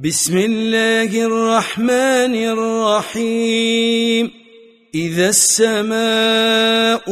بسم الله الرحمن الرحيم إذا السماء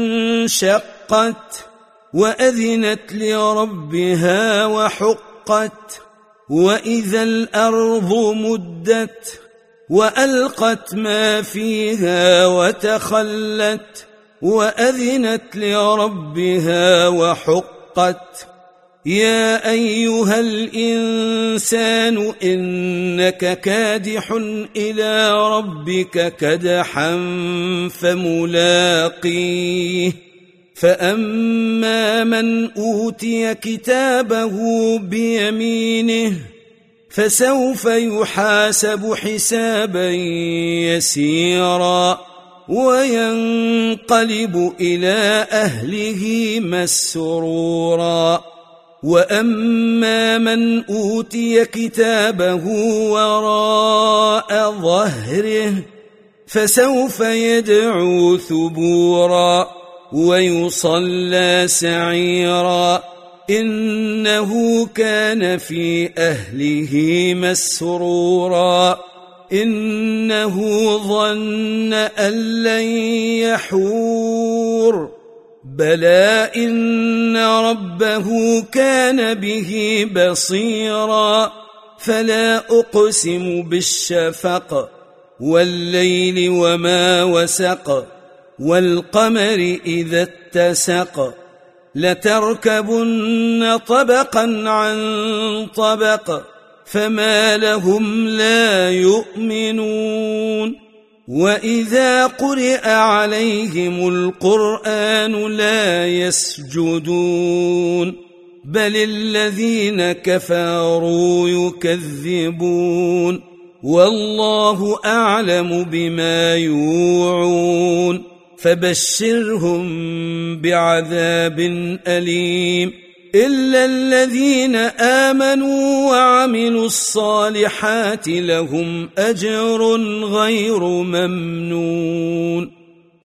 انشقت وأذنت لربها وحقت وإذا الأرض مدت وألقت ما فيها وتخلت وأذنت لربها وحقت يا أيها الإنسان إنك كادح إلى ربك كدحا فملاقيه فأما من أوتي كتابه بيمينه فسوف يحاسب حسابا يسيرا وينقلب إلى أهله مسرورا وأما من أوتي كتابه وراء ظهره فسوف يدعو ثبورا ويصلى سعيرا إنه كان في أهله مسرورا إنه ظن أن لن يحور بلى إن ربه كان به بصيرا فلا أقسم بالشفق والليل وما وسق والقمر إذا اتسق لتركبن طبقا عن طبق فما لهم لا يؤمنون وإذا قرئ عليهم القرآن لا يسجدون بل الذين كفروا يكذبون والله أعلم بما يوعون فبشرهم بعذاب أليم إلا الذين آمنوا وعملوا الصالحات لهم أجر غير ممنون